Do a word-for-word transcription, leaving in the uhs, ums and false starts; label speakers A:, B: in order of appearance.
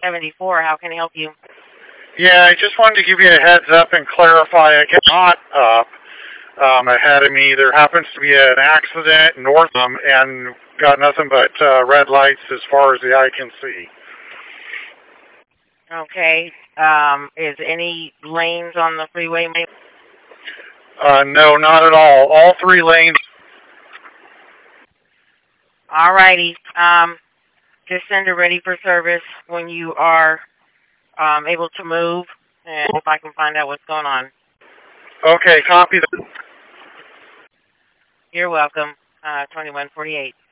A: seventy-four. How can I help you?
B: Yeah, I just wanted to give you a heads up and clarify. I get not up um, ahead of me. There happens to be an accident north of them and got nothing but uh, red lights as far as the eye can see.
A: Okay. Um, is any lanes on the freeway?
B: Uh, no, not at all. All three lanes.
A: Alrighty. Um, just send it ready for service when you are um, able to move, and if I can find out what's going on.
B: Okay, copy that.
A: You're welcome. Uh, twenty-one forty-eight.